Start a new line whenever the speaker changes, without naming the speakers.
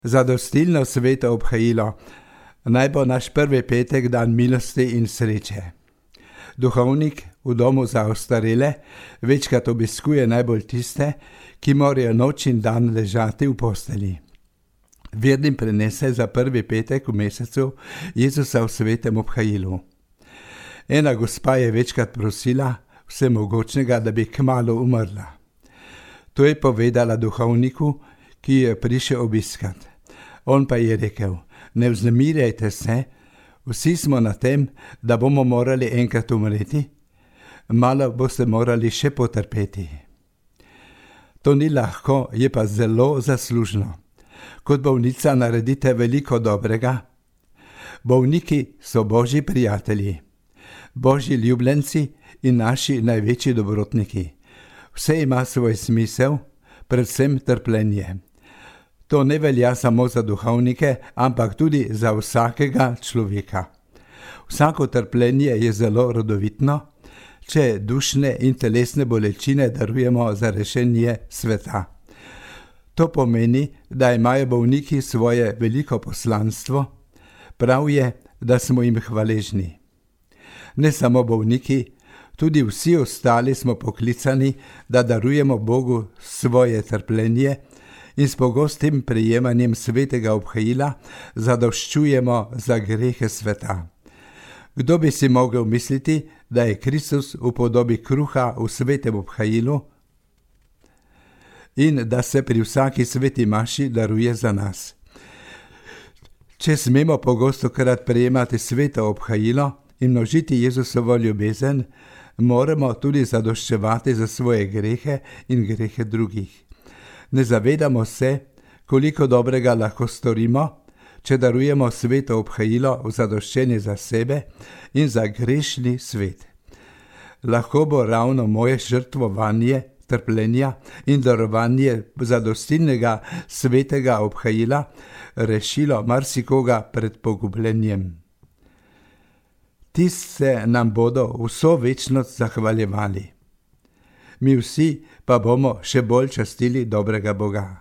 Zadostilno sveto obhajilo naj bo naš prvi petek dan milosti in sreče. Duhovnik v domu za ostarele večkrat obiskuje najbolj tiste, ki morajo noč in dan ležati v posteli. Vernim prenese za prvi petek v mesecu Jezusa v svetem obhajilu. Ena gospa je večkrat prosila Vsemogočnega, da bi kmalu umrla. To je povedala duhovniku, ki je prišel obiskat. On pa je rekel: ne vznemirjajte se, vsi smo na tem, da bomo morali enkrat umreti, malo boste morali še potrpeti. To ni lahko, je pa zelo zaslužno. Kot bolnica naredite veliko dobrega. Bolniki so Božji prijatelji, Božji ljubljenci in naši največji dobrotniki. Vse ima svoj smisel, predvsem trpljenje. To ne velja samo za duhovnike, ampak tudi za vsakega človeka. Vsako trpljenje je zelo rodovitno, če dušne in telesne bolečine darujemo za rešenje sveta. To pomeni, da imajo bolniki svoje veliko poslanstvo, prav je, da smo jim hvaležni. Ne samo bolniki, tudi vsi ostali smo poklicani, da darujemo Bogu svoje trpljenje in s pogostim prejemanjem svetega obhajila zadoščujemo za grehe sveta. Kdo bi si mogel misliti, da je Kristus v podobi kruha v svetem obhajilu in da se pri vsaki sveti maši daruje za nas. Če smemo pogostokrat prejemati sveto obhajilo in množiti Jezusovo ljubezen, moramo tudi zadoščevati za svoje grehe in grehe drugih. Ne zavedamo se, koliko dobrega lahko storimo, če darujemo sveto obhajilo v zadoščenje za sebe in za grešni svet. Lahko bo ravno moje žrtvovanje, trpljenja in darovanje zadostilnega svetega obhajila rešilo marsikoga pred pogubljenjem. Ti se nam bodo vso večnost zahvaljevali. Mi vsi pa bomo še bolj častili dobrega Boga.